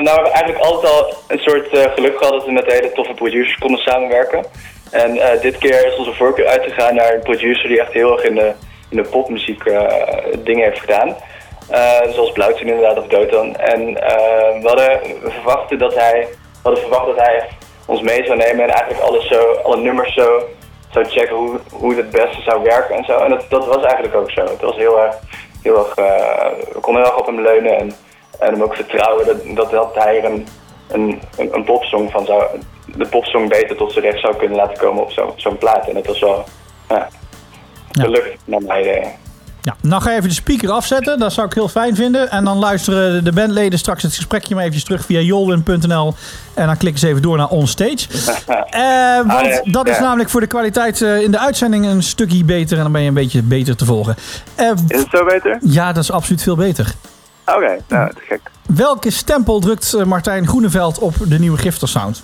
we hebben eigenlijk altijd al een soort geluk gehad dat we met hele toffe producers konden samenwerken. En dit keer is onze voorkeur uitgegaan naar een producer die echt heel erg in de popmuziek dingen heeft gedaan. Zoals Blauwtje inderdaad, of Dotan. En we hadden verwacht dat hij ons mee zou nemen en eigenlijk alle nummers zo zou checken hoe het beste zou werken en zo. En dat was eigenlijk ook zo. Het was heel erg we konden heel erg op hem leunen en hem ook vertrouwen dat hij er een popsong van de popsong beter tot zijn recht zou kunnen laten komen op zo'n plaat. En dat was wel gelukt naar mijn idee. Ja, nou ga je even de speaker afzetten. Dat zou ik heel fijn vinden. En dan luisteren de bandleden straks het gesprekje maar eventjes terug via jolwin.nl. En dan klikken ze even door naar Onstage. Want dat is namelijk voor de kwaliteit in de uitzending een stukje beter. En dan ben je een beetje beter te volgen. Is het zo beter? Ja, dat is absoluut veel beter. Oké, nou, te gek. Welke stempel drukt Martijn Groeneveld op de nieuwe Giftersound?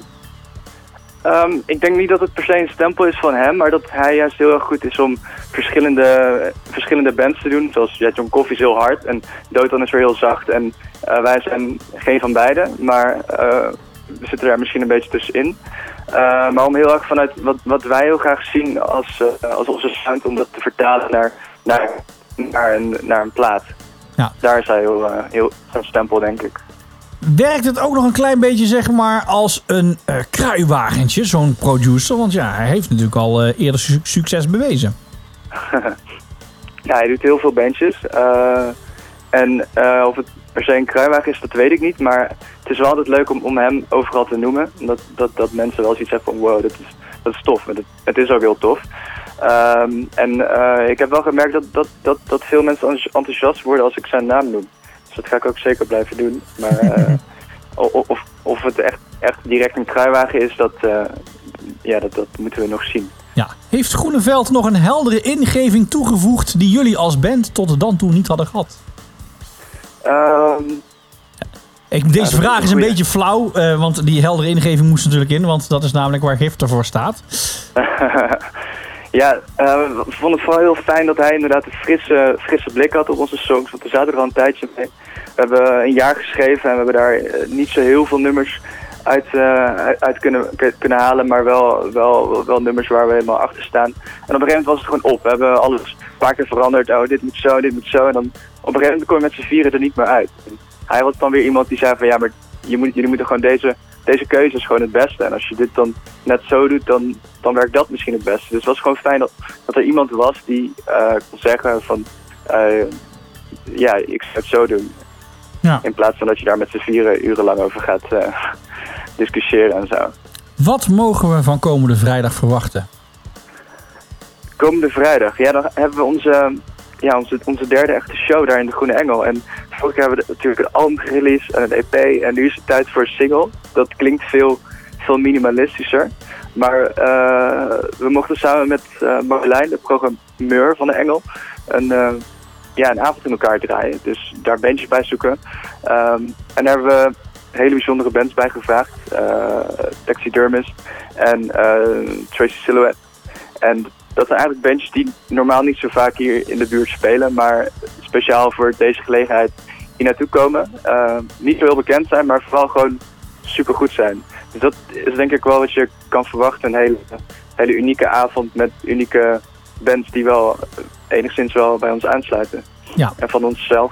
Ik denk niet dat het per se een stempel is van hem, maar dat hij juist heel erg goed is om verschillende bands te doen. Zoals John Coffee is heel hard en Dotan is weer heel zacht. En wij zijn geen van beide, maar we zitten daar misschien een beetje tussenin. Maar om heel erg vanuit wat wij heel graag zien als onze sound, om dat te vertalen naar een plaat. Ja. Daar is hij heel zo'n stempel, denk ik. Werkt het ook nog een klein beetje, zeg maar, als een kruiwagentje, zo'n producer? Want ja, hij heeft natuurlijk al eerder succes bewezen. Ja, hij doet heel veel bandjes. Of het per se een kruiwagen is, dat weet ik niet. Maar het is wel altijd leuk om hem overal te noemen. Dat mensen wel zoiets hebben van wow, dat is tof. Het is ook heel tof. Ik heb wel gemerkt dat veel mensen enthousiast worden als ik zijn naam noem. Dus dat ga ik ook zeker blijven doen. Maar of het echt direct een kruiwagen is, dat moeten we nog zien. Ja. Heeft Groeneveld nog een heldere ingeving toegevoegd die jullie als band tot dan toe niet hadden gehad? Deze vraag is een beetje flauw, want die heldere ingeving moest natuurlijk in, want dat is namelijk waar Gifter voor staat. Ja, we vonden het vooral heel fijn dat hij inderdaad een frisse blik had op onze songs, want we zaten er al een tijdje mee. We hebben een jaar geschreven en we hebben daar niet zo heel veel nummers uit kunnen halen, maar wel nummers waar we helemaal achter staan. En op een gegeven moment was het gewoon op. We hebben alles een paar keer veranderd. Oh, dit moet zo, dit moet zo. En dan op een gegeven moment kom je met z'n vieren er niet meer uit. En hij was dan weer iemand die zei van ja, maar jullie moeten gewoon deze keuze is gewoon het beste. En als je dit dan net zo doet, dan werkt dat misschien het beste. Dus het was gewoon fijn dat er iemand was die kon zeggen van ik zou het zo doen. Ja. In plaats van dat je daar met z'n vieren urenlang over gaat discussiëren en zo. Wat mogen we van komende vrijdag verwachten? Komende vrijdag? Ja, dan hebben we onze derde echte show daar in de Groene Engel. En vorig jaar hebben we natuurlijk een album gereleased en een EP. En nu is het tijd voor een single. Dat klinkt veel minimalistischer. Maar we mochten samen met Marjolein, de programmeur van de Engel, een avond in elkaar draaien. Dus daar bandjes bij zoeken. En daar hebben we hele bijzondere bands bij gevraagd. Taxidermist en Tracy Silhouette. En dat zijn eigenlijk bandjes die normaal niet zo vaak hier in de buurt spelen, maar speciaal voor deze gelegenheid hier naartoe komen. Niet zo heel bekend zijn, maar vooral gewoon supergoed zijn. Dus dat is denk ik wel wat je kan verwachten. Een hele unieke avond met unieke bands die wel enigszins wel bij ons aansluiten. Ja. En van onszelf.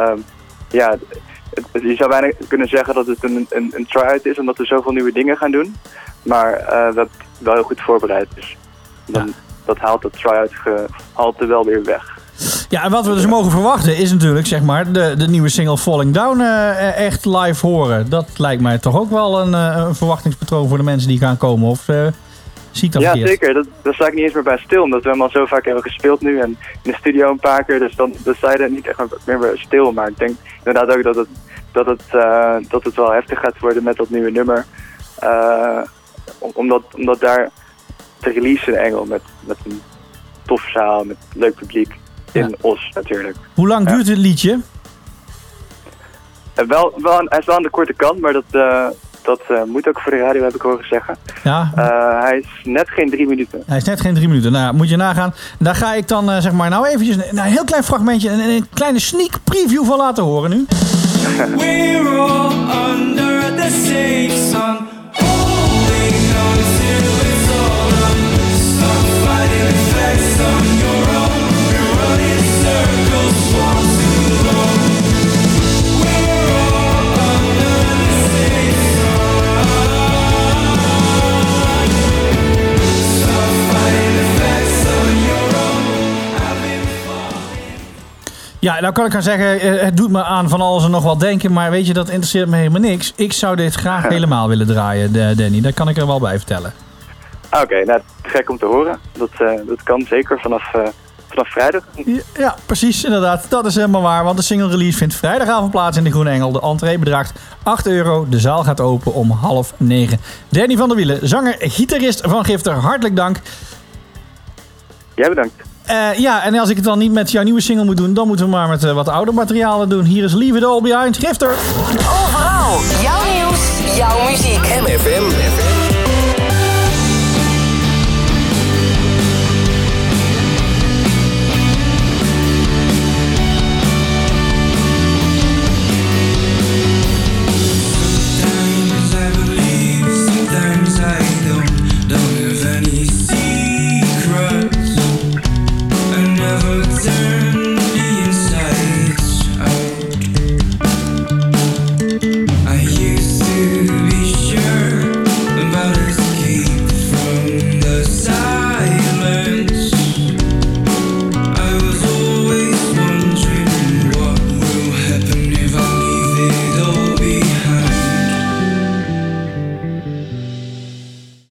Je zou bijna kunnen zeggen dat het een try-out is, omdat we zoveel nieuwe dingen gaan doen. Maar we hebben het wel heel goed voorbereid. Dus dat haalt het try-out gehalte wel weer weg. Ja, en wat we dus mogen verwachten is natuurlijk, zeg maar, de nieuwe single Falling Down echt live horen. Dat lijkt mij toch ook wel een verwachtingspatroon voor de mensen die gaan komen. Of zie ik dat verkeerd? Ja, zeker. Daar sta ik niet eens meer bij stil, omdat we hem al zo vaak hebben gespeeld nu. En in de studio een paar keer, dus dan sta je er niet echt meer bij stil. Maar ik denk inderdaad ook dat het wel heftig gaat worden met dat nieuwe nummer. Omdat daar te release in Engel met een tof zaal, met leuk publiek. In Os natuurlijk. Hoe lang duurt het liedje? Hij is wel aan de korte kant, maar dat moet ook voor de radio, heb ik horen zeggen. Ja. Hij is net geen 3 minuten. Hij is net geen 3 minuten. Nou, moet je nagaan. Daar ga ik dan eventjes een heel klein fragmentje, een kleine sneak preview van laten horen nu. We're all nou kan ik gaan zeggen, het doet me aan van alles en nog wat denken. Maar weet je, dat interesseert me helemaal niks. Ik zou dit graag helemaal willen draaien, Danny. Daar kan ik er wel bij vertellen. Oké, nou, gek om te horen. Dat kan zeker vanaf vrijdag. Ja, precies, inderdaad. Dat is helemaal waar, want de single release vindt vrijdagavond plaats in de Groene Engel. De entree bedraagt €8. De zaal gaat open om 8:30. Danny van der Wielen, zanger, gitarist van Gifter, hartelijk dank. Jij bedankt. En als ik het dan niet met jouw nieuwe single moet doen, dan moeten we maar met wat ouder materialen doen. Hier is Leave It All Behind, Gifter. Overal, jouw nieuws, jouw muziek. MFM. Don't have any secrets. I never turn